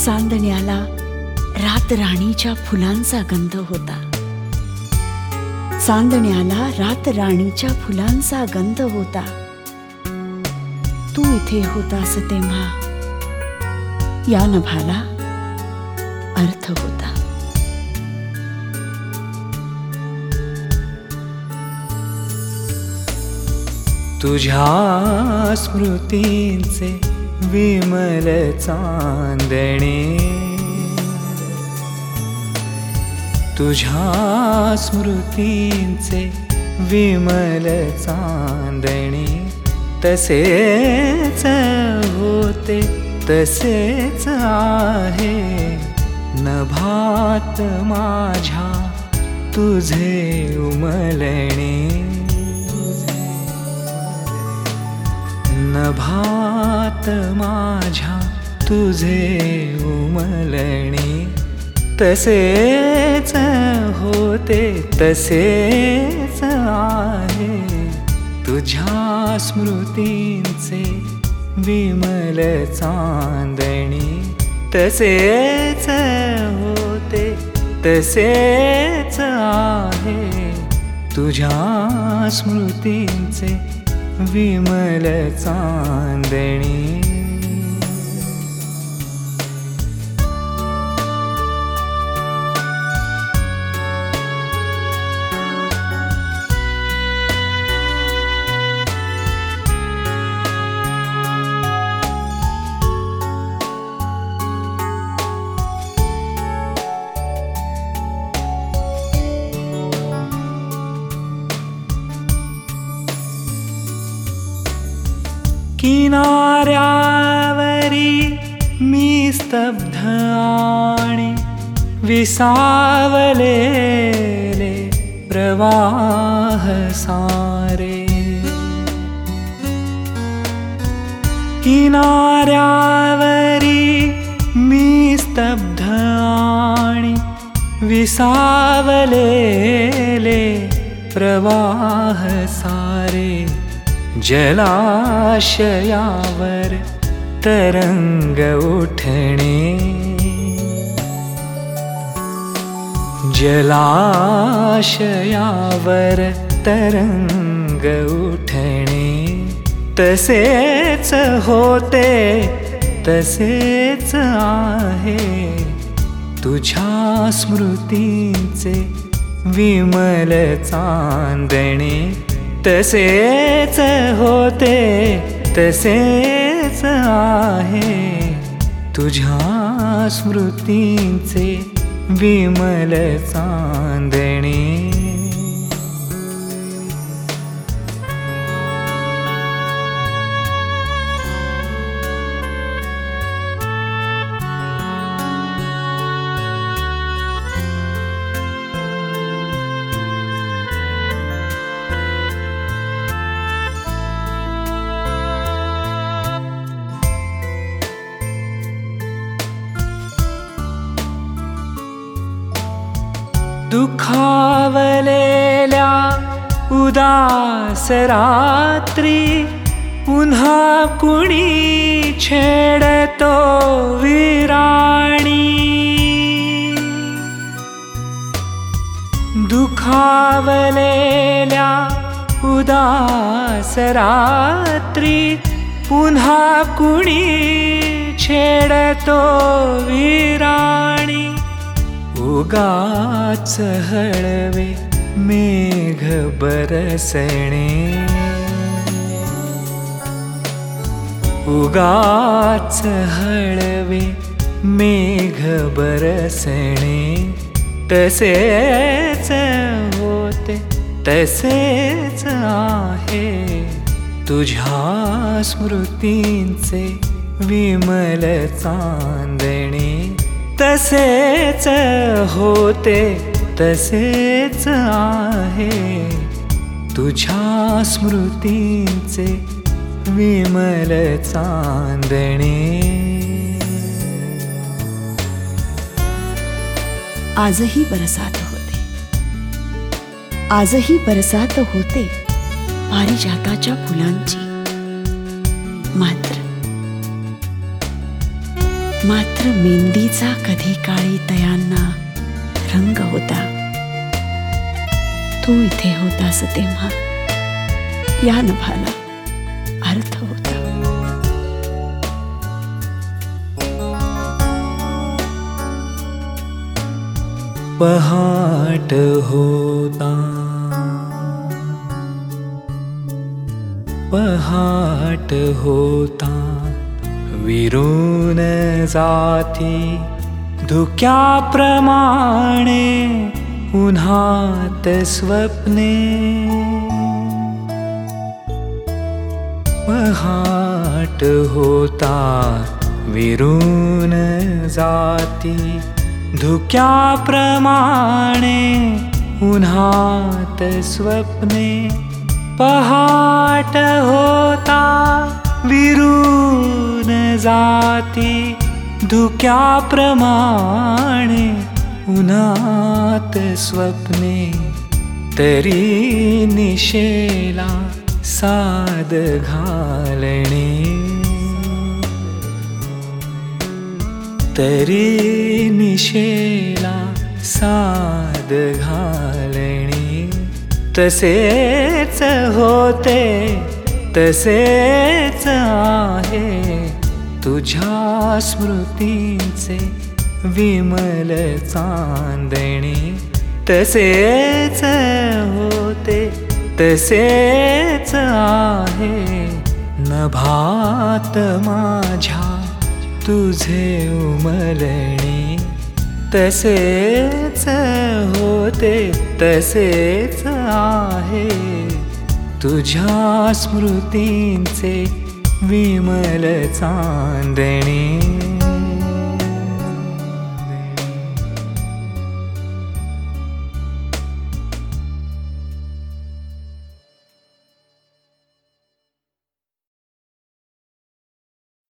चांदण्याला रातराणीच्या फुलांचा गंध होता. चांदण्याला रातराणीच्या फुलांचा गंध होता. तू इथे होतास तेव्हा या नभाला अर्थ होता. तुझ्या स्मृतींचे विमल चांदणे, तुझ्या स्मृतींचे विमल चांदणे, तसेच होते तसेच आहे नभात माझ्या तुझे उमलणे. नभात माझ्या तुझे उमलणे, तसेच होते तसेच आहे तुझ्या स्मृतींचे विमल चांदणे, तसेच होते तसेच आहे तुझ्या स्मृतींचे विमल चांदणे. किनाऱ्यावरी मी स्तब्ध आणि विसावलेले प्रवाह सारे. किनाऱ्यावरी मी स्तब्ध आणि विसावलेले प्रवाह सारे. जलाशयावर तरंग उठणे, जलाशयावर तरंग उठणे, तसेच होते तसेच आहे तुझ्या स्मृतींचे विमल चांदणे, तसेच होते तसेच आहे तुझ्या स्मृतींचे विमल चांदणे. दुखावलेल्या उदास रात्री पुन्हा कुणी छेडतो विराणी. दुखावलेल्या उदास रात्री पुन्हा कुणी छेडतो विराणी. उगाच हळवे मेघ बरसणे, उगाच हळवे मेघ बरसणे, तसेच होते तसेच आहे तुझ्या स्मृतींचे विमल चांदणे, तसेच होते तसेच आहे तुझ्या स्मृतींचे विमल चांदणे. आजही बरसात होते, आजही बरसात होते पारिजाताच्या फुलांची. मात्र मात्र मेंदीचा कधी काळी तयांना रंग होता. तू इथे होतास तेव्हा या नभाला अर्थ होता. पहाट होता, पहाट होता, विरून जाती धुक्याप्रमाणे उन्हात स्वप्ने. पहाट होता, विरून जाती धुक्याप्रमाणे उन्हात स्वप्ने. पहाट होता, विरून जाती धुक्याप्रमाणे उन्हात स्वप्ने. तरी निशेला साद घालणे, तरी निशेला साद घालणे. तसेच होते तसेच आहे तुझ्या स्मृतींचे विमल चांदणे. तसेच होते तसेच आहे नभात माझ्या तुझे उमलणे. तसेच होते तसेच आहे तुझ्या स्मृतींचे विमल चांदणे.